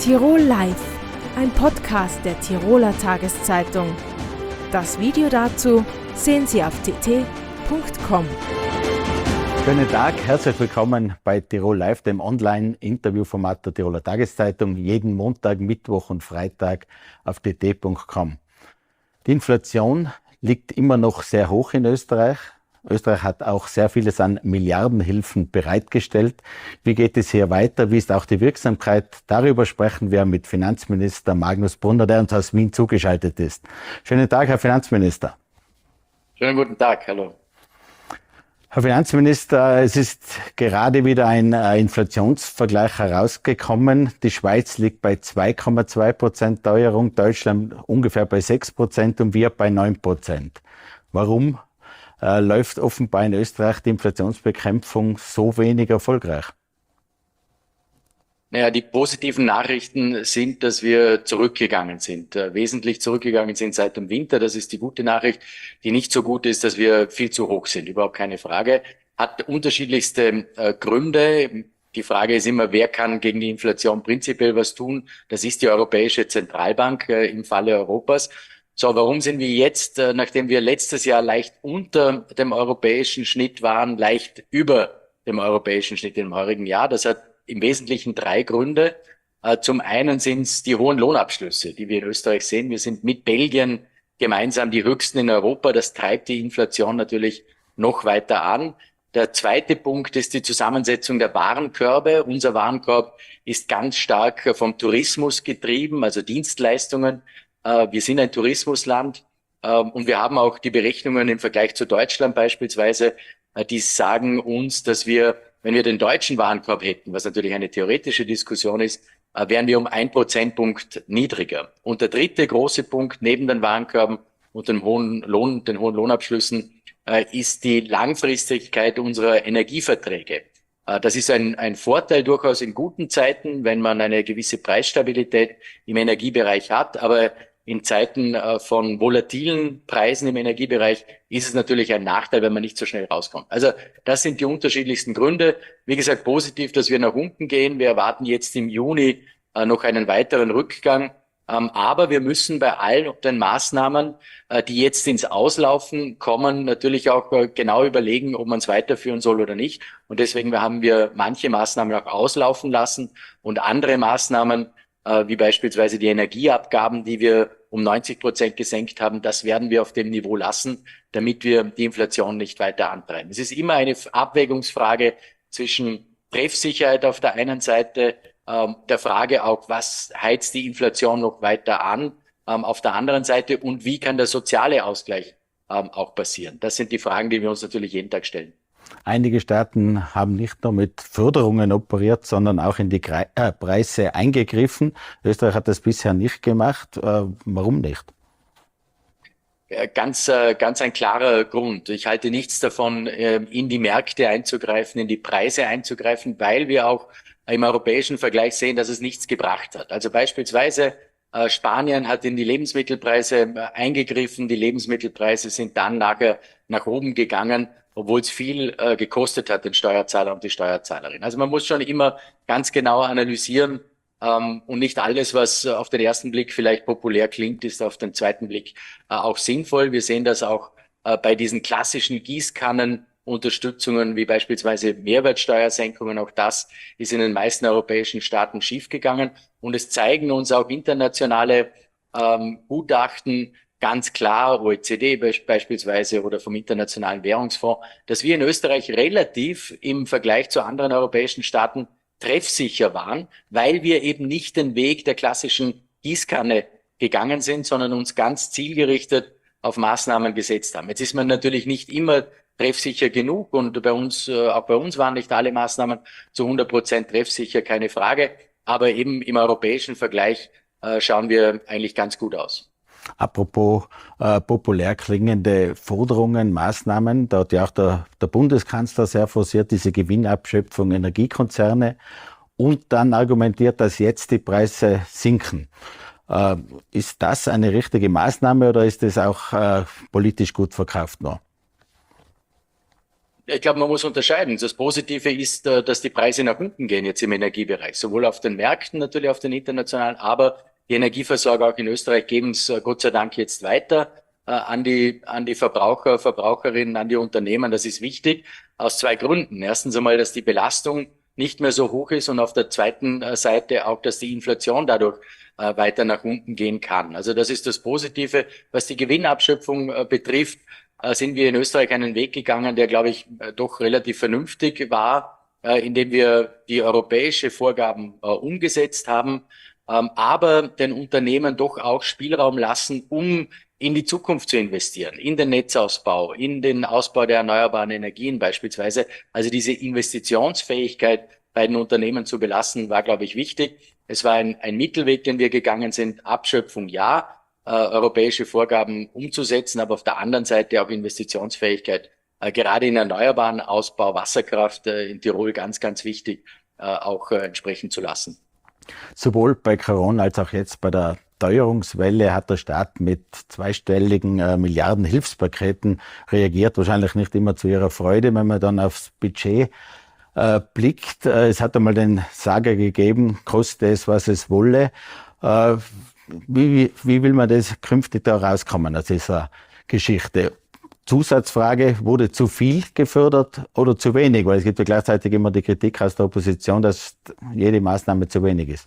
Tirol Live, ein Podcast der Tiroler Tageszeitung. Das Video dazu sehen Sie auf tt.com. Schönen Tag, herzlich willkommen bei Tirol Live, dem Online-Interviewformat der Tiroler Tageszeitung, jeden Montag, Mittwoch und Freitag auf tt.com. Die Inflation liegt immer noch sehr hoch in Österreich. Österreich hat auch sehr vieles an Milliardenhilfen bereitgestellt. Wie geht es hier weiter? Wie ist auch die Wirksamkeit? Darüber sprechen wir mit Finanzminister Magnus Brunner, der uns aus Wien zugeschaltet ist. Schönen Tag, Herr Finanzminister. Schönen guten Tag, hallo. Herr Finanzminister, es ist gerade wieder ein Inflationsvergleich herausgekommen. Die Schweiz liegt bei 2,2% Teuerung, Deutschland ungefähr bei 6% und wir bei 9%. Warum läuft offenbar in Österreich die Inflationsbekämpfung so wenig erfolgreich? Naja, die positiven Nachrichten sind, dass wir zurückgegangen sind, wesentlich zurückgegangen sind seit dem Winter. Das ist die gute Nachricht. Die nicht so gute ist, dass wir viel zu hoch sind, überhaupt keine Frage. Hat unterschiedlichste Gründe. Die Frage ist immer, wer kann gegen die Inflation prinzipiell was tun? Das ist die Europäische Zentralbank im Falle Europas. So, warum sind wir jetzt, nachdem wir letztes Jahr leicht unter dem europäischen Schnitt waren, leicht über dem europäischen Schnitt im heurigen Jahr? Das hat im Wesentlichen drei Gründe. Zum einen sind es die hohen Lohnabschlüsse, die wir in Österreich sehen. Wir sind mit Belgien gemeinsam die höchsten in Europa. Das treibt die Inflation natürlich noch weiter an. Der zweite Punkt ist die Zusammensetzung der Warenkörbe. Unser Warenkorb ist ganz stark vom Tourismus getrieben, also Dienstleistungen. Wir sind ein Tourismusland und wir haben auch die Berechnungen im Vergleich zu Deutschland beispielsweise, die sagen uns, dass wir, wenn wir den deutschen Warenkorb hätten, was natürlich eine theoretische Diskussion ist, wären wir um 1 Prozentpunkt niedriger. Und der dritte große Punkt neben den Warenkörben und den hohen Lohnabschlüssen ist die Langfristigkeit unserer Energieverträge. Das ist ein Vorteil durchaus in guten Zeiten, wenn man eine gewisse Preisstabilität im Energiebereich hat, aber in Zeiten von volatilen Preisen im Energiebereich ist es natürlich ein Nachteil, wenn man nicht so schnell rauskommt. Also das sind die unterschiedlichsten Gründe. Wie gesagt, positiv, dass wir nach unten gehen. Wir erwarten jetzt im Juni noch einen weiteren Rückgang. Aber wir müssen bei all den Maßnahmen, die jetzt ins Auslaufen kommen, natürlich auch genau überlegen, ob man es weiterführen soll oder nicht. Und deswegen haben wir manche Maßnahmen auch auslaufen lassen und andere Maßnahmen, wie beispielsweise die Energieabgaben, die wir um 90% gesenkt haben, das werden wir auf dem Niveau lassen, damit wir die Inflation nicht weiter antreiben. Es ist immer eine Abwägungsfrage zwischen Treffsicherheit auf der einen Seite, der Frage auch, was heizt die Inflation noch weiter an, auf der anderen Seite und wie kann der soziale Ausgleich auch passieren. Das sind die Fragen, die wir uns natürlich jeden Tag stellen. Einige Staaten haben nicht nur mit Förderungen operiert, sondern auch in die Preise eingegriffen. Österreich hat das bisher nicht gemacht. Warum nicht? Ganz ein klarer Grund. Ich halte nichts davon, in die Märkte einzugreifen, in die Preise einzugreifen, weil wir auch im europäischen Vergleich sehen, dass es nichts gebracht hat. Also beispielsweise Spanien hat in die Lebensmittelpreise eingegriffen. Die Lebensmittelpreise sind dann nachher nach oben gegangen, obwohl es viel gekostet hat, den Steuerzahler und die Steuerzahlerin. Also man muss schon immer ganz genau analysieren und nicht alles, was auf den ersten Blick vielleicht populär klingt, ist auf den zweiten Blick auch sinnvoll. Wir sehen das auch bei diesen klassischen Gießkannenunterstützungen wie beispielsweise Mehrwertsteuersenkungen. Auch das ist in den meisten europäischen Staaten schiefgegangen. Und es zeigen uns auch internationale Gutachten, ganz klar, OECD beispielsweise oder vom Internationalen Währungsfonds, dass wir in Österreich relativ im Vergleich zu anderen europäischen Staaten treffsicher waren, weil wir eben nicht den Weg der klassischen Gießkanne gegangen sind, sondern uns ganz zielgerichtet auf Maßnahmen gesetzt haben. Jetzt ist man natürlich nicht immer treffsicher genug und auch bei uns waren nicht alle Maßnahmen zu 100% treffsicher, keine Frage. Aber eben im europäischen Vergleich schauen wir eigentlich ganz gut aus. Apropos populär klingende Forderungen, Maßnahmen, da hat ja auch der Bundeskanzler sehr forciert, diese Gewinnabschöpfung Energiekonzerne und dann argumentiert, dass jetzt die Preise sinken. Ist das eine richtige Maßnahme oder ist das auch politisch gut verkauft noch? Ich glaube, man muss unterscheiden. Das Positive ist, dass die Preise nach unten gehen jetzt im Energiebereich, sowohl auf den Märkten, natürlich auf den internationalen, aber die Energieversorger auch in Österreich geben es Gott sei Dank jetzt weiter an die Verbraucher, Verbraucherinnen, an die Unternehmen. Das ist wichtig aus zwei Gründen. Erstens einmal, dass die Belastung nicht mehr so hoch ist und auf der zweiten Seite auch, dass die Inflation dadurch weiter nach unten gehen kann. Also das ist das Positive. Was die Gewinnabschöpfung betrifft, sind wir in Österreich einen Weg gegangen, der, glaube ich, doch relativ vernünftig war, indem wir die europäische Vorgaben umgesetzt haben, aber den Unternehmen doch auch Spielraum lassen, um in die Zukunft zu investieren, in den Netzausbau, in den Ausbau der erneuerbaren Energien beispielsweise. Also diese Investitionsfähigkeit bei den Unternehmen zu belassen, war, glaube ich, wichtig. Es war ein Mittelweg, den wir gegangen sind. Abschöpfung ja, europäische Vorgaben umzusetzen, aber auf der anderen Seite auch Investitionsfähigkeit, gerade in erneuerbaren Ausbau, Wasserkraft in Tirol ganz, ganz wichtig, auch entsprechend zu lassen. Sowohl bei Corona als auch jetzt bei der Teuerungswelle hat der Staat mit zweistelligen Milliarden Hilfspaketen reagiert. Wahrscheinlich nicht immer zu ihrer Freude, wenn man dann aufs Budget blickt. Es hat einmal den Sager gegeben, koste es, was es wolle. Wie will man das künftig da rauskommen aus dieser Geschichte? Zusatzfrage, wurde zu viel gefördert oder zu wenig? Weil es gibt ja gleichzeitig immer die Kritik aus der Opposition, dass jede Maßnahme zu wenig ist.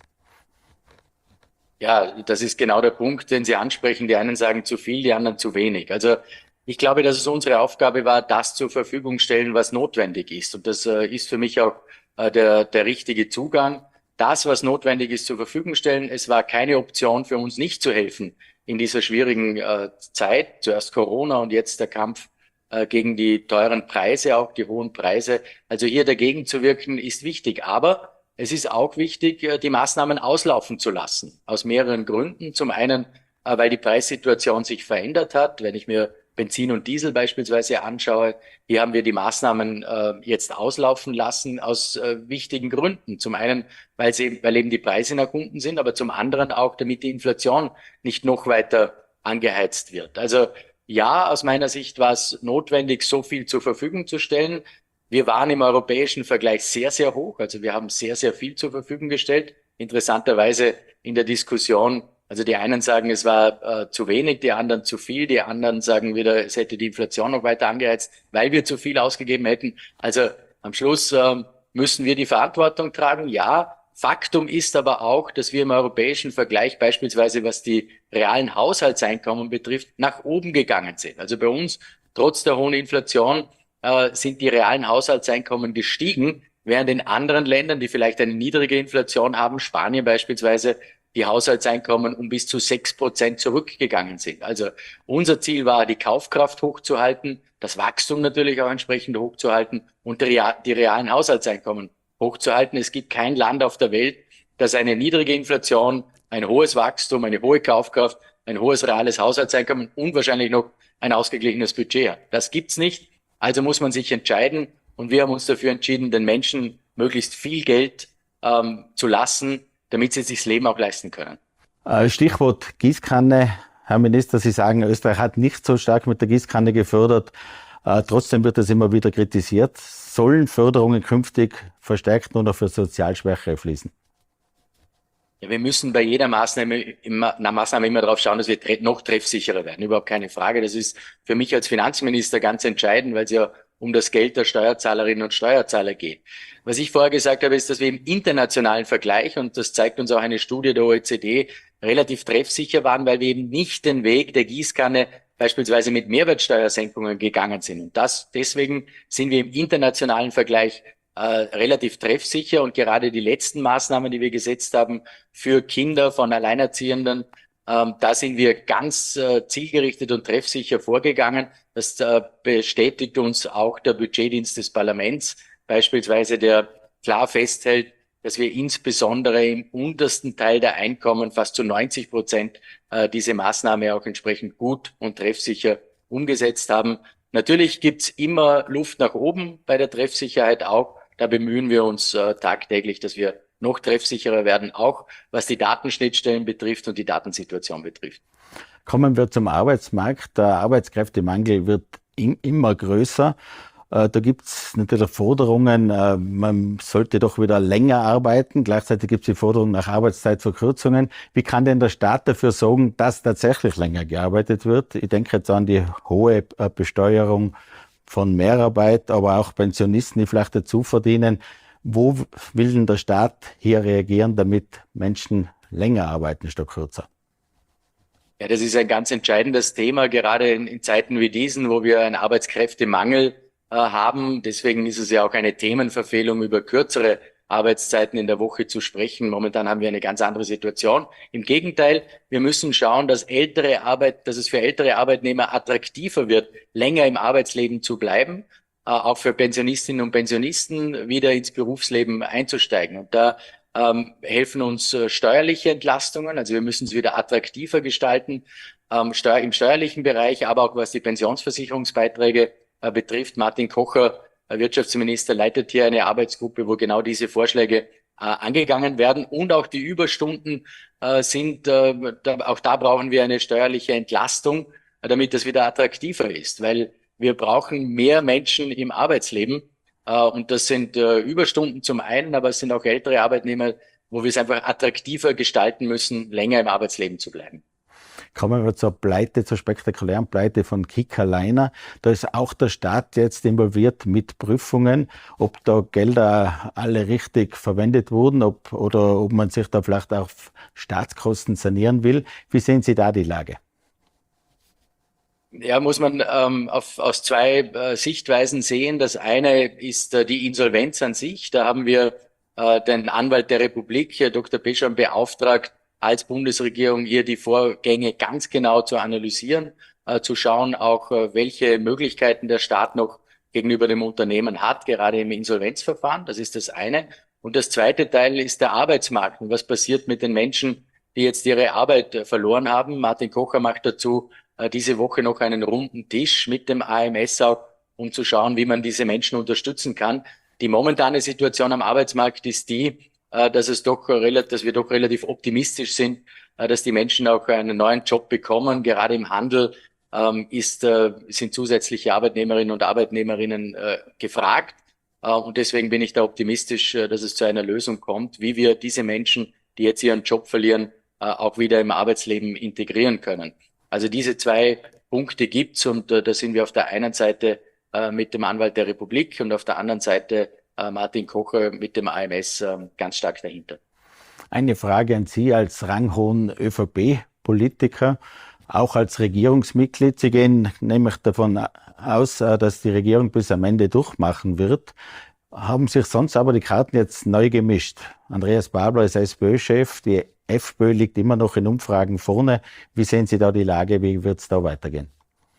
Ja, das ist genau der Punkt, den Sie ansprechen. Die einen sagen zu viel, die anderen zu wenig. Also ich glaube, dass es unsere Aufgabe war, das zur Verfügung stellen, was notwendig ist. Und das ist für mich auch der richtige Zugang. Das, was notwendig ist, zur Verfügung stellen. Es war keine Option für uns, nicht zu helfen in dieser schwierigen Zeit. Zuerst Corona und jetzt der Kampf gegen die teuren Preise, auch die hohen Preise. Also hier dagegen zu wirken, ist wichtig. Aber es ist auch wichtig, die Maßnahmen auslaufen zu lassen. Aus mehreren Gründen. Zum einen, weil die Preissituation sich verändert hat. Wenn ich mir Benzin und Diesel beispielsweise anschaue, hier haben wir die Maßnahmen jetzt auslaufen lassen aus wichtigen Gründen. Zum einen, weil eben die Preise nach unten sind, aber zum anderen auch, damit die Inflation nicht noch weiter angeheizt wird. Also ja, aus meiner Sicht war es notwendig, so viel zur Verfügung zu stellen. Wir waren im europäischen Vergleich sehr, sehr hoch. Also wir haben sehr, sehr viel zur Verfügung gestellt. Interessanterweise in der Diskussion, also die einen sagen, es war zu wenig, die anderen zu viel, die anderen sagen wieder, es hätte die Inflation noch weiter angeheizt, weil wir zu viel ausgegeben hätten. Also am Schluss müssen wir die Verantwortung tragen. Ja, Faktum ist aber auch, dass wir im europäischen Vergleich beispielsweise, was die realen Haushaltseinkommen betrifft, nach oben gegangen sind. Also bei uns, trotz der hohen Inflation, sind die realen Haushaltseinkommen gestiegen, während in anderen Ländern, die vielleicht eine niedrige Inflation haben, Spanien beispielsweise, die Haushaltseinkommen um bis zu 6% zurückgegangen sind. Also unser Ziel war, die Kaufkraft hochzuhalten, das Wachstum natürlich auch entsprechend hochzuhalten und die realen Haushaltseinkommen hochzuhalten. Es gibt kein Land auf der Welt, das eine niedrige Inflation, ein hohes Wachstum, eine hohe Kaufkraft, ein hohes reales Haushaltseinkommen und wahrscheinlich noch ein ausgeglichenes Budget hat. Das gibt's nicht. Also muss man sich entscheiden. Und wir haben uns dafür entschieden, den Menschen möglichst viel Geld zu lassen, damit sie sich das Leben auch leisten können. Stichwort Gießkanne. Herr Minister, Sie sagen, Österreich hat nicht so stark mit der Gießkanne gefördert. Trotzdem wird das immer wieder kritisiert. Sollen Förderungen künftig verstärkt nur noch für sozial Schwächere fließen? Ja, wir müssen bei jeder Maßnahme immer darauf schauen, dass wir noch treffsicherer werden. Überhaupt keine Frage. Das ist für mich als Finanzminister ganz entscheidend, weil es ja um das Geld der Steuerzahlerinnen und Steuerzahler geht. Was ich vorher gesagt habe, ist, dass wir im internationalen Vergleich, und das zeigt uns auch eine Studie der OECD, relativ treffsicher waren, weil wir eben nicht den Weg der Gießkanne beispielsweise mit Mehrwertsteuersenkungen gegangen sind. Und deswegen sind wir im internationalen Vergleich relativ treffsicher. Und gerade die letzten Maßnahmen, die wir gesetzt haben für Kinder von Alleinerziehenden, da sind wir ganz zielgerichtet und treffsicher vorgegangen. Das bestätigt uns auch der Budgetdienst des Parlaments, beispielsweise, der klar festhält, dass wir insbesondere im untersten Teil der Einkommen fast zu 90% diese Maßnahme auch entsprechend gut und treffsicher umgesetzt haben. Natürlich gibt's immer Luft nach oben bei der Treffsicherheit auch. Da bemühen wir uns tagtäglich, dass wir noch treffsicherer werden, auch was die Datenschnittstellen betrifft und die Datensituation betrifft. Kommen wir zum Arbeitsmarkt. Der Arbeitskräftemangel wird immer größer. Da gibt's natürlich Forderungen, man sollte doch wieder länger arbeiten. Gleichzeitig gibt's die Forderung nach Arbeitszeitverkürzungen. Wie kann denn der Staat dafür sorgen, dass tatsächlich länger gearbeitet wird? Ich denke jetzt an die hohe Besteuerung von Mehrarbeit, aber auch Pensionisten, die vielleicht dazu verdienen. Wo will denn der Staat hier reagieren, damit Menschen länger arbeiten statt kürzer? Ja, das ist ein ganz entscheidendes Thema, gerade in Zeiten wie diesen, wo wir einen Arbeitskräftemangel haben. Deswegen ist es ja auch eine Themenverfehlung, über kürzere Arbeitszeiten in der Woche zu sprechen. Momentan haben wir eine ganz andere Situation. Im Gegenteil, wir müssen schauen, dass es für ältere Arbeitnehmer attraktiver wird, länger im Arbeitsleben zu bleiben, auch für Pensionistinnen und Pensionisten wieder ins Berufsleben einzusteigen. Und da helfen uns steuerliche Entlastungen. Also wir müssen es wieder attraktiver gestalten, im steuerlichen Bereich, aber auch was die Pensionsversicherungsbeiträge betrifft. Martin Kocher, Wirtschaftsminister, leitet hier eine Arbeitsgruppe, wo genau diese Vorschläge angegangen werden. Und auch die Überstunden auch da brauchen wir eine steuerliche Entlastung, damit das wieder attraktiver ist, weil wir brauchen mehr Menschen im Arbeitsleben. Und das sind Überstunden zum einen, aber es sind auch ältere Arbeitnehmer, wo wir es einfach attraktiver gestalten müssen, länger im Arbeitsleben zu bleiben. Kommen wir zur Pleite, zur spektakulären Pleite von Kicker Liner. Da ist auch der Staat jetzt involviert mit Prüfungen, ob da Gelder alle richtig verwendet wurden, oder ob man sich da vielleicht auf Staatskosten sanieren will. Wie sehen Sie da die Lage? Ja, muss man aus zwei Sichtweisen sehen. Das eine ist die Insolvenz an sich. Da haben wir den Anwalt der Republik, Dr. Pescham, beauftragt, als Bundesregierung hier die Vorgänge ganz genau zu analysieren, zu schauen auch, welche Möglichkeiten der Staat noch gegenüber dem Unternehmen hat, gerade im Insolvenzverfahren. Das ist das eine. Und das zweite Teil ist der Arbeitsmarkt. Und was passiert mit den Menschen, die jetzt ihre Arbeit verloren haben? Martin Kocher macht dazu diese Woche noch einen runden Tisch mit dem AMS auch, um zu schauen, wie man diese Menschen unterstützen kann. Die momentane Situation am Arbeitsmarkt ist die, dass wir doch relativ optimistisch sind, dass die Menschen auch einen neuen Job bekommen. Gerade im Handel sind zusätzliche Arbeitnehmerinnen und Arbeitnehmerinnen gefragt. Und deswegen bin ich da optimistisch, dass es zu einer Lösung kommt, wie wir diese Menschen, die jetzt ihren Job verlieren, auch wieder im Arbeitsleben integrieren können. Also diese zwei Punkte gibt's, und da sind wir auf der einen Seite mit dem Anwalt der Republik und auf der anderen Seite Martin Kocher mit dem AMS ganz stark dahinter. Eine Frage an Sie als ranghohen ÖVP-Politiker, auch als Regierungsmitglied. Sie gehen nämlich davon aus, dass die Regierung bis am Ende durchmachen wird. Haben sich sonst aber die Karten jetzt neu gemischt? Andreas Babler ist SPÖ-Chef, die FPÖ liegt immer noch in Umfragen vorne. Wie sehen Sie da die Lage? Wie wird es da weitergehen?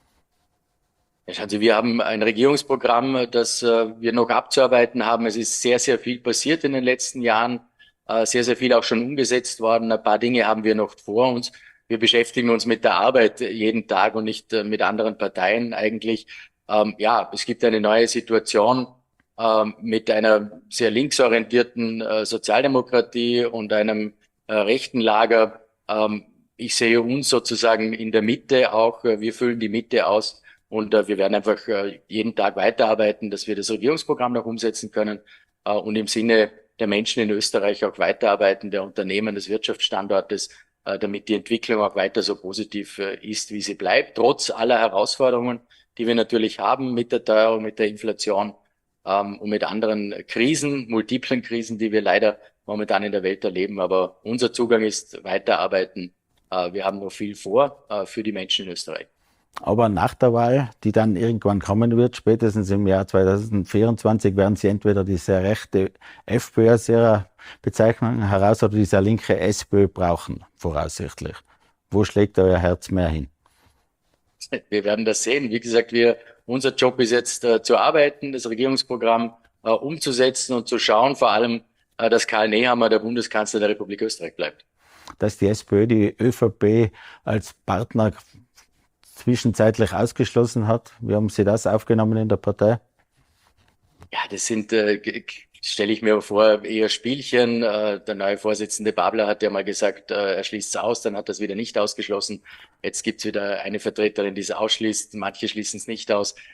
Also wir haben ein Regierungsprogramm, das wir noch abzuarbeiten haben. Es ist sehr, sehr viel passiert in den letzten Jahren, sehr, sehr viel auch schon umgesetzt worden. Ein paar Dinge haben wir noch vor uns. Wir beschäftigen uns mit der Arbeit jeden Tag und nicht mit anderen Parteien eigentlich. Ja, es gibt eine neue Situation mit einer sehr linksorientierten Sozialdemokratie und einem rechten Lager. Ich sehe uns sozusagen in der Mitte auch. Wir füllen die Mitte aus. Und wir werden einfach jeden Tag weiterarbeiten, dass wir das Regierungsprogramm noch umsetzen können und im Sinne der Menschen in Österreich auch weiterarbeiten, der Unternehmen, des Wirtschaftsstandortes, damit die Entwicklung auch weiter so positiv ist, wie sie bleibt, trotz aller Herausforderungen, die wir natürlich haben mit der Teuerung, mit der Inflation und mit anderen Krisen, multiplen Krisen, die wir leider momentan in der Welt erleben. Aber unser Zugang ist weiterarbeiten. Wir haben noch viel vor für die Menschen in Österreich. Aber nach der Wahl, die dann irgendwann kommen wird, spätestens im Jahr 2024, werden Sie entweder die sehr rechte FPÖ aus Ihrer Bezeichnung heraus oder die sehr linke SPÖ brauchen, voraussichtlich. Wo schlägt euer Herz mehr hin? Wir werden das sehen. Wie gesagt, unser Job ist jetzt zu arbeiten, das Regierungsprogramm umzusetzen und zu schauen, vor allem, dass Karl Nehammer der Bundeskanzler der Republik Österreich bleibt. Dass die SPÖ die ÖVP als Partner zwischenzeitlich ausgeschlossen hat. Wie haben Sie das aufgenommen in der Partei? Ja, das sind, stelle ich mir vor, eher Spielchen. Der neue Vorsitzende Babler hat ja mal gesagt, er schließt es aus, dann hat er es wieder nicht ausgeschlossen. Jetzt gibt's wieder eine Vertreterin, die es ausschließt. Manche schließen es nicht aus.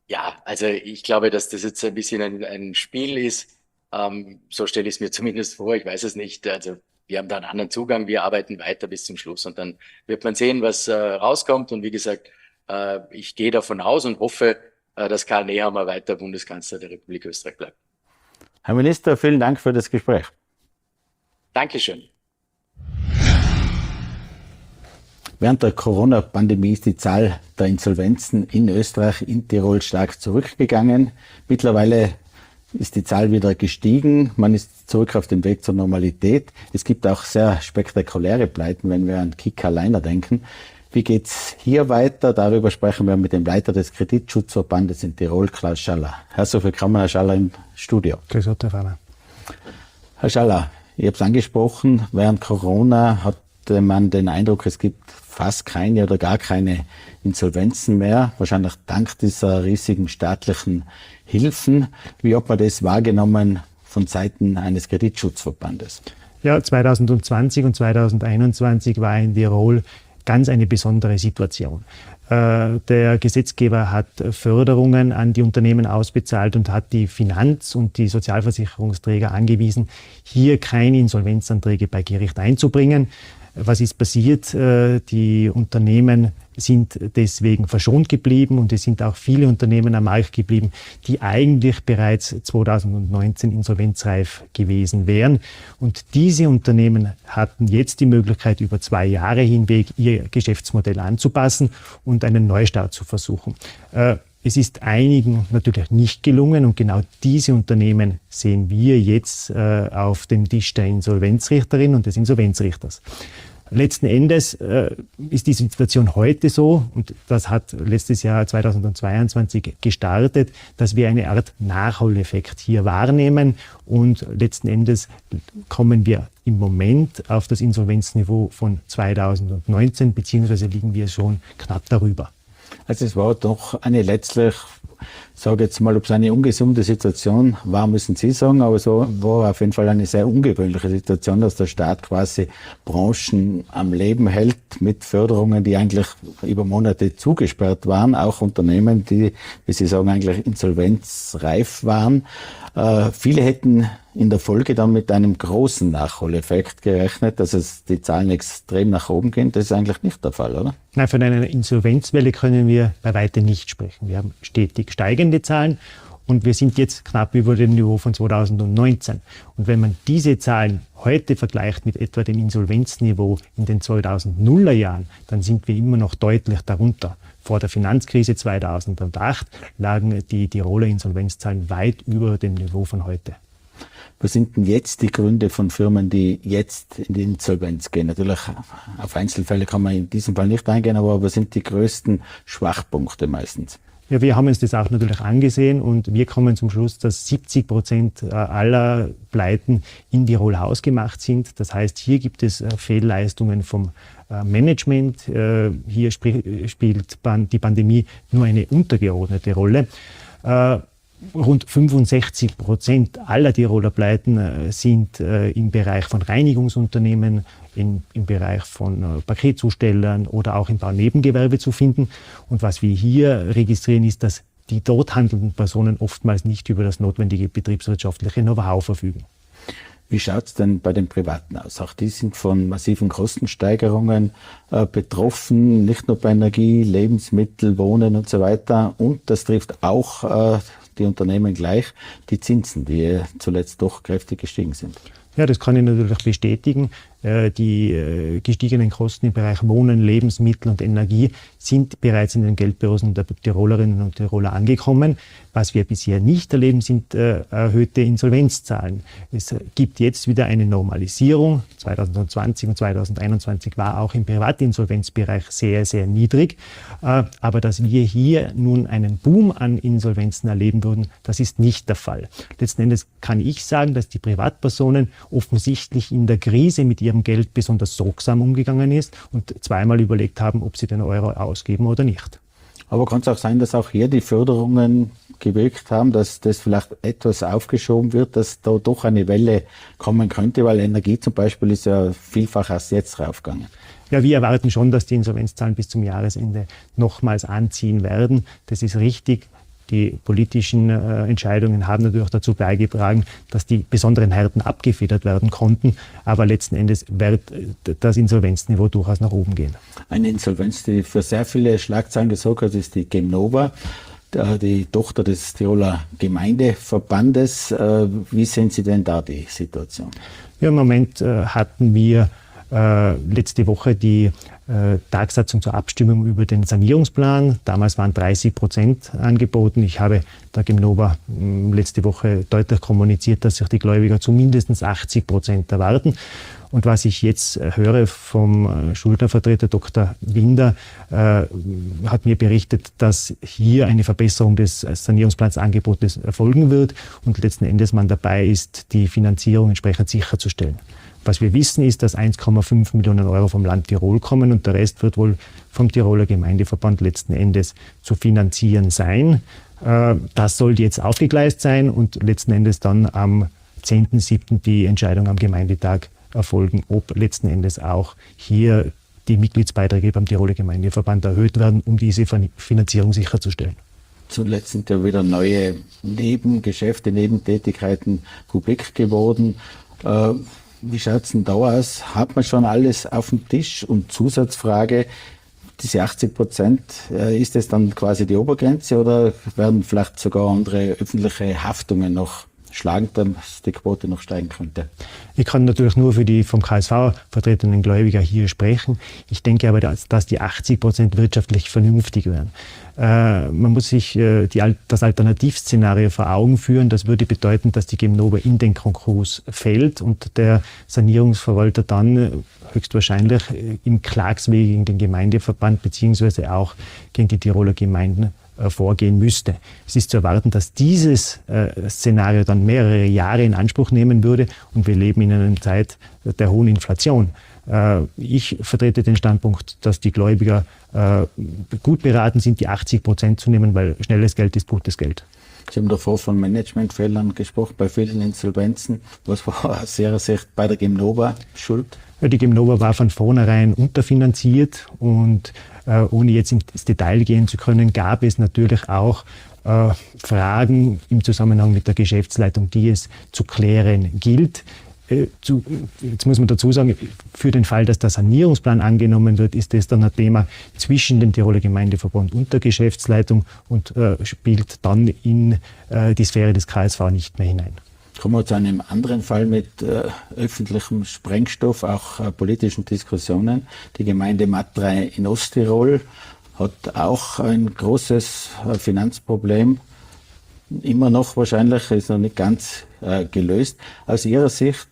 Ja, also ich glaube, dass das jetzt ein bisschen ein Spiel ist. So stelle ich es mir zumindest vor. Ich weiß es nicht. Also wir haben da einen anderen Zugang. Wir arbeiten weiter bis zum Schluss und dann wird man sehen, was rauskommt. Und wie gesagt, ich gehe davon aus und hoffe, dass Karl Nehammer weiter Bundeskanzler der Republik Österreich bleibt. Herr Minister, vielen Dank für das Gespräch. Dankeschön. Während der Corona-Pandemie ist die Zahl der Insolvenzen in Österreich, in Tirol stark zurückgegangen. Mittlerweile ist die Zahl wieder gestiegen. Man ist zurück auf dem Weg zur Normalität. Es gibt auch sehr spektakuläre Pleiten, wenn wir an Kika Leiner denken. Wie geht's hier weiter? Darüber sprechen wir mit dem Leiter des Kreditschutzverbandes in Tirol, Klaus Schaller. Herzlich willkommen, Herr Schaller, im Studio. Grüß Gott, Herr Fahner. Herr Schaller, ich habe es angesprochen, während Corona hatte man den Eindruck, es gibt fast keine oder gar keine Insolvenzen mehr, wahrscheinlich dank dieser riesigen staatlichen Hilfen. Wie hat man das wahrgenommen von Seiten eines Kreditschutzverbandes? Ja, 2020 und 2021 war in Tirol ganz eine besondere Situation. Der Gesetzgeber hat Förderungen an die Unternehmen ausbezahlt und hat die Finanz- und die Sozialversicherungsträger angewiesen, hier keine Insolvenzanträge bei Gericht einzubringen. Was ist passiert? Die Unternehmen sind deswegen verschont geblieben und es sind auch viele Unternehmen am Markt geblieben, die eigentlich bereits 2019 insolvenzreif gewesen wären. Und diese Unternehmen hatten jetzt die Möglichkeit, über 2 Jahre hinweg ihr Geschäftsmodell anzupassen und einen Neustart zu versuchen. Es ist einigen natürlich nicht gelungen und genau diese Unternehmen sehen wir jetzt auf dem Tisch der Insolvenzrichterin und des Insolvenzrichters. Letzten Endes ist die Situation heute so, und das hat letztes Jahr 2022 gestartet, dass wir eine Art Nachholeffekt hier wahrnehmen und letzten Endes kommen wir im Moment auf das Insolvenzniveau von 2019, beziehungsweise liegen wir schon knapp darüber. Also es war doch eine letztlich, sage jetzt mal, ob es eine ungesunde Situation war, müssen Sie sagen, aber so war auf jeden Fall eine sehr ungewöhnliche Situation, dass der Staat quasi Branchen am Leben hält mit Förderungen, die eigentlich über Monate zugesperrt waren, auch Unternehmen, die, wie Sie sagen, eigentlich insolvenzreif waren. Viele hätten in der Folge dann mit einem großen Nachholeffekt gerechnet, dass es die Zahlen extrem nach oben gehen. Das ist eigentlich nicht der Fall, oder? Nein, von einer Insolvenzwelle können wir bei weitem nicht sprechen. Wir haben stetig steigende Zahlen und wir sind jetzt knapp über dem Niveau von 2019. Und wenn man diese Zahlen heute vergleicht mit etwa dem Insolvenzniveau in den 2000er Jahren, dann sind wir immer noch deutlich darunter. Vor der Finanzkrise 2008 lagen die Tiroler Insolvenzzahlen weit über dem Niveau von heute. Was sind denn jetzt die Gründe von Firmen, die jetzt in die Insolvenz gehen? Natürlich, auf Einzelfälle kann man in diesem Fall nicht eingehen, aber was sind die größten Schwachpunkte meistens? Ja, wir haben uns das auch natürlich angesehen und wir kommen zum Schluss, dass 70% aller Pleiten in Tirol hausgemacht sind. Das heißt, hier gibt es Fehlleistungen vom Management. Hier spielt die Pandemie nur eine untergeordnete Rolle. Rund 65% aller Tiroler Pleiten sind im Bereich von Reinigungsunternehmen, im Bereich von Paketzustellern oder auch im Baunebengewerbe zu finden. Und was wir hier registrieren, ist, dass die dort handelnden Personen oftmals nicht über das notwendige betriebswirtschaftliche Know-how verfügen. Wie schaut's denn bei den Privaten aus? Auch die sind von massiven Kostensteigerungen betroffen, nicht nur bei Energie, Lebensmittel, Wohnen und so weiter. Und das trifft auch die Unternehmen gleich, die Zinsen, die zuletzt doch kräftig gestiegen sind. Ja, das kann ich natürlich bestätigen. Die gestiegenen Kosten im Bereich Wohnen, Lebensmittel und Energie sind bereits in den Geldbörsen der Tirolerinnen und Tiroler angekommen. Was wir bisher nicht erleben, sind erhöhte Insolvenzzahlen. Es gibt jetzt wieder eine Normalisierung. 2020 und 2021 war auch im Privatinsolvenzbereich sehr, sehr niedrig. Aber dass wir hier nun einen Boom an Insolvenzen erleben würden, das ist nicht der Fall. Letzten Endes kann ich sagen, dass die Privatpersonen offensichtlich in der Krise mit ihrem Geld besonders sorgsam umgegangen ist und zweimal überlegt haben, ob sie den Euro ausgeben oder nicht. Aber kann es auch sein, dass auch hier die Förderungen gewirkt haben, dass das vielleicht etwas aufgeschoben wird, dass da doch eine Welle kommen könnte, weil Energie zum Beispiel ist ja vielfach erst jetzt raufgegangen. Ja, wir erwarten schon, dass die Insolvenzzahlen bis zum Jahresende nochmals anziehen werden. Das ist richtig. Die politischen Entscheidungen haben natürlich dazu beigetragen, dass die besonderen Härten abgefedert werden konnten. Aber letzten Endes wird das Insolvenzniveau durchaus nach oben gehen. Eine Insolvenz, die für sehr viele Schlagzeilen gesorgt hat, ist die Gemnova, die Tochter des Tiroler Gemeindeverbandes. Wie sehen Sie denn da die Situation? Ja, im Moment hatten wir letzte Woche die Tagsatzung zur Abstimmung über den Sanierungsplan. Damals waren 30% angeboten. Ich habe der Gemnova letzte Woche deutlich kommuniziert, dass sich die Gläubiger zu mindestens 80% erwarten. Und was ich jetzt höre vom Schuldnervertreter Dr. Winder, hat mir berichtet, dass hier eine Verbesserung des Sanierungsplansangebotes erfolgen wird und letzten Endes man dabei ist, die Finanzierung entsprechend sicherzustellen. Was wir wissen, ist, dass 1,5 Millionen Euro vom Land Tirol kommen und der Rest wird wohl vom Tiroler Gemeindeverband letzten Endes zu finanzieren sein. Das soll jetzt aufgegleist sein und letzten Endes dann am 10.7. die Entscheidung am Gemeindetag erfolgen, ob letzten Endes auch hier die Mitgliedsbeiträge beim Tiroler Gemeindeverband erhöht werden, um diese Finanzierung sicherzustellen. Zuletzt sind ja wieder neue Nebengeschäfte, Nebentätigkeiten publik geworden. Wie schaut es denn da aus? Hat man schon alles auf dem Tisch? Und Zusatzfrage, diese 80%, ist das dann quasi die Obergrenze oder werden vielleicht sogar andere öffentliche Haftungen noch schlagend, dass die Quote noch steigen könnte? Ich kann natürlich nur für die vom KSV vertretenen Gläubiger hier sprechen. Ich denke aber, dass die 80% wirtschaftlich vernünftig wären. Man muss sich das Alternativszenario vor Augen führen. Das würde bedeuten, dass die Gemnova in den Konkurs fällt und der Sanierungsverwalter dann höchstwahrscheinlich im Klagsweg gegen den Gemeindeverband beziehungsweise auch gegen die Tiroler Gemeinden vorgehen müsste. Es ist zu erwarten, dass dieses Szenario dann mehrere Jahre in Anspruch nehmen würde und wir leben in einer Zeit der hohen Inflation. Ich vertrete den Standpunkt, dass die Gläubiger gut beraten sind, die 80% zu nehmen, weil schnelles Geld ist gutes Geld. Sie haben davor von Managementfehlern gesprochen bei vielen Insolvenzen. Was war aus Ihrer Sicht bei der Gemnova schuld? Ja, die Gemnova war von vornherein unterfinanziert und ohne jetzt ins Detail gehen zu können, gab es natürlich auch Fragen im Zusammenhang mit der Geschäftsleitung, die es zu klären gilt. Jetzt muss man dazu sagen, für den Fall, dass der Sanierungsplan angenommen wird, ist das dann ein Thema zwischen dem Tiroler Gemeindeverband und der Geschäftsleitung und spielt dann in die Sphäre des KSV nicht mehr hinein. Kommen wir zu einem anderen Fall mit öffentlichem Sprengstoff, auch politischen Diskussionen. Die Gemeinde Matrei in Osttirol hat auch ein großes Finanzproblem. Immer noch wahrscheinlich, ist noch nicht ganz gelöst. Aus Ihrer Sicht,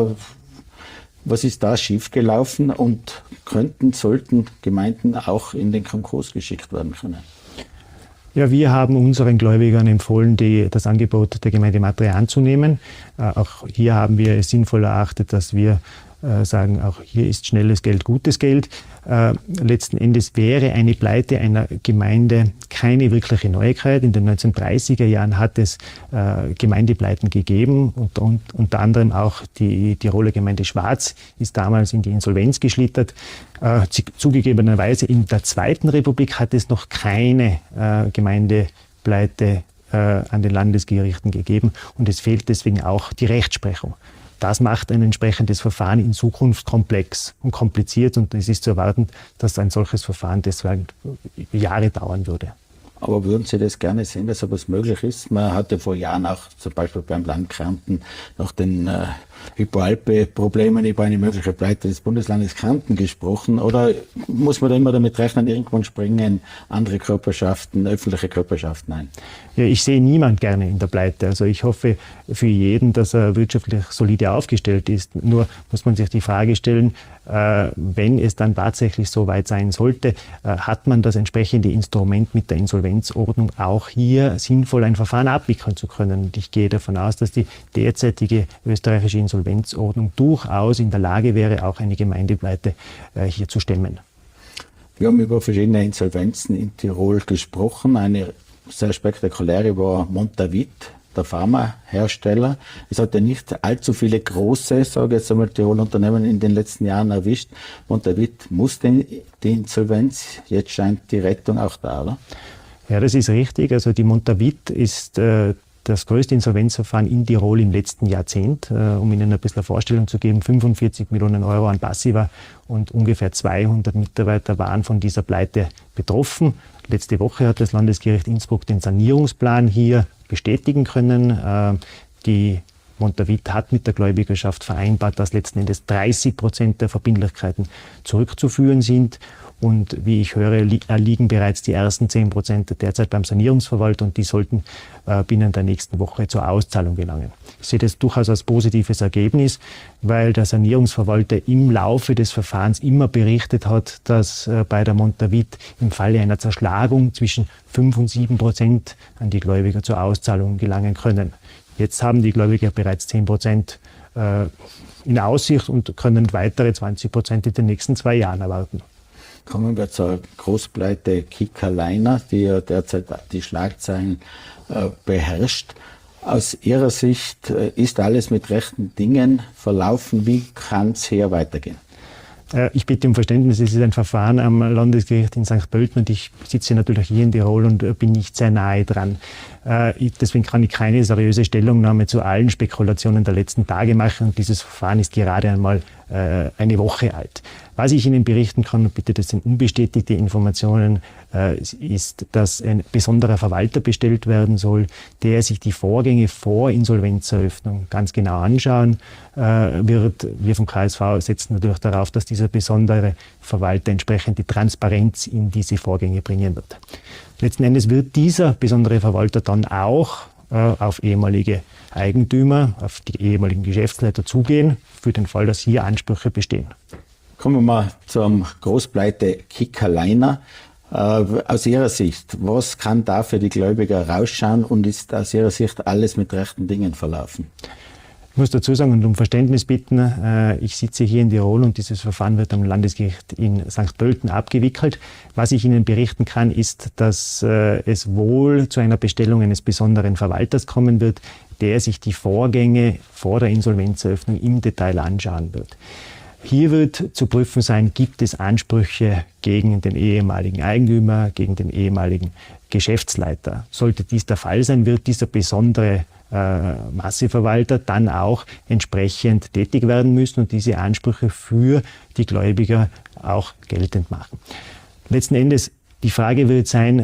was ist da schiefgelaufen und sollten Gemeinden auch in den Konkurs geschickt werden können? Ja, wir haben unseren Gläubigern empfohlen, das Angebot der Gemeinde Matrei anzunehmen. Auch hier haben wir es sinnvoll erachtet, dass wir sagen, auch hier ist schnelles Geld gutes Geld. Letzten Endes wäre eine Pleite einer Gemeinde keine wirkliche Neuigkeit. In den 1930er Jahren hat es Gemeindepleiten gegeben und unter anderem auch die Tiroler Gemeinde Schwarz ist damals in die Insolvenz geschlittert. Zugegebenerweise in der Zweiten Republik hat es noch keine Gemeindepleite an den Landesgerichten gegeben und es fehlt deswegen auch die Rechtsprechung. Das macht ein entsprechendes Verfahren in Zukunft komplex und kompliziert und es ist zu erwarten, dass ein solches Verfahren deswegen Jahre dauern würde. Aber würden Sie das gerne sehen, dass sowas möglich ist? Man hatte vor Jahren auch zum Beispiel beim Land Kärnten nach den Hypo-Alpe-Problemen über eine mögliche Pleite des Bundeslandes Kärnten gesprochen. Oder muss man da immer damit rechnen, irgendwann springen andere Körperschaften, öffentliche Körperschaften ein? Ja, ich sehe niemand gerne in der Pleite. Also ich hoffe für jeden, dass er wirtschaftlich solide aufgestellt ist. Nur muss man sich die Frage stellen, wenn es dann tatsächlich so weit sein sollte, hat man das entsprechende Instrument mit der Insolvenzordnung auch hier sinnvoll ein Verfahren abwickeln zu können. Und ich gehe davon aus, dass die derzeitige österreichische Insolvenzordnung durchaus in der Lage wäre, auch eine Gemeindepleite hier zu stemmen. Wir haben über verschiedene Insolvenzen in Tirol gesprochen. Eine sehr spektakuläre war Montavit, der Pharmahersteller. Es hat ja nicht allzu viele große, sage ich jetzt einmal, Tiroler Unternehmen in den letzten Jahren erwischt. Montavit musste die Insolvenz, jetzt scheint die Rettung auch da, oder? Ja, das ist richtig. Also die Montavit ist das größte Insolvenzverfahren in Tirol im letzten Jahrzehnt. Um Ihnen ein bisschen eine Vorstellung zu geben, 45 Millionen Euro an Passiva und ungefähr 200 Mitarbeiter waren von dieser Pleite betroffen. Letzte Woche hat das Landesgericht Innsbruck den Sanierungsplan hier bestätigen können. Die Montavit hat mit der Gläubigerschaft vereinbart, dass letzten Endes 30% der Verbindlichkeiten zurückzuführen sind. Und wie ich höre, liegen bereits die ersten 10% derzeit beim Sanierungsverwalter und die sollten binnen der nächsten Woche zur Auszahlung gelangen. Ich sehe das durchaus als positives Ergebnis, weil der Sanierungsverwalter im Laufe des Verfahrens immer berichtet hat, dass bei der Montavit im Falle einer Zerschlagung zwischen 5 und 7% an die Gläubiger zur Auszahlung gelangen können. Jetzt haben die Gläubiger bereits 10% in Aussicht und können weitere 20% in den nächsten 2 Jahren erwarten. Kommen wir zur Großpleite Kickerliner, die ja derzeit die Schlagzeilen beherrscht. Aus Ihrer Sicht ist alles mit rechten Dingen verlaufen. Wie kann es hier weitergehen? Ich bitte um Verständnis, es ist ein Verfahren am Landesgericht in St. Pölten und ich sitze natürlich hier in Tirol und bin nicht sehr nahe dran. Deswegen kann ich keine seriöse Stellungnahme zu allen Spekulationen der letzten Tage machen und dieses Verfahren ist gerade einmal eine Woche alt. Was ich Ihnen berichten kann, und bitte das sind unbestätigte Informationen, ist, dass ein besonderer Verwalter bestellt werden soll, der sich die Vorgänge vor Insolvenzeröffnung ganz genau anschauen wird. Wir vom KSV setzen natürlich darauf, dass dieser besondere Verwalter entsprechend die Transparenz in diese Vorgänge bringen wird. Letzten Endes wird dieser besondere Verwalter dann auch auf ehemalige Eigentümer, auf die ehemaligen Geschäftsleiter zugehen, für den Fall, dass hier Ansprüche bestehen. Kommen wir mal zur Großpleite Kickerliner. Aus Ihrer Sicht, was kann da für die Gläubiger rausschauen und ist aus Ihrer Sicht alles mit rechten Dingen verlaufen? Ich muss dazu sagen und um Verständnis bitten, ich sitze hier in Tirol und dieses Verfahren wird am Landesgericht in St. Pölten abgewickelt. Was ich Ihnen berichten kann, ist, dass es wohl zu einer Bestellung eines besonderen Verwalters kommen wird, der sich die Vorgänge vor der Insolvenzeröffnung im Detail anschauen wird. Hier wird zu prüfen sein, gibt es Ansprüche gegen den ehemaligen Eigentümer, gegen den ehemaligen Geschäftsleiter. Sollte dies der Fall sein, wird dieser besondere Masseverwalter dann auch entsprechend tätig werden müssen und diese Ansprüche für die Gläubiger auch geltend machen. Letzten Endes, die Frage wird sein,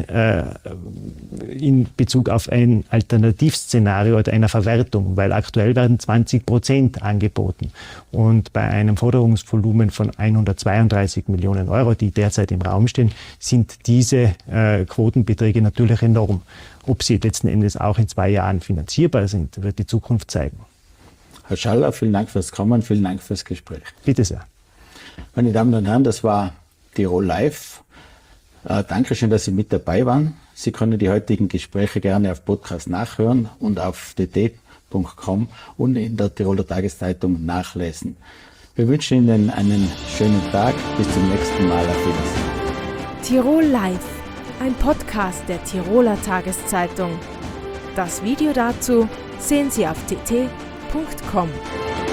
in Bezug auf ein Alternativszenario oder einer Verwertung, weil aktuell werden 20% angeboten. Und bei einem Forderungsvolumen von 132 Millionen Euro, die derzeit im Raum stehen, sind diese Quotenbeträge natürlich enorm. Ob sie letzten Endes auch in 2 Jahren finanzierbar sind, wird die Zukunft zeigen. Herr Schaller, vielen Dank fürs Kommen, vielen Dank fürs Gespräch. Bitte sehr. Meine Damen und Herren, das war Tirol Live. Dankeschön, dass Sie mit dabei waren. Sie können die heutigen Gespräche gerne auf Podcast nachhören und auf tt.com und in der Tiroler Tageszeitung nachlesen. Wir wünschen Ihnen einen schönen Tag. Bis zum nächsten Mal. Auf Wiedersehen. Tirol Live, ein Podcast der Tiroler Tageszeitung. Das Video dazu sehen Sie auf tt.com.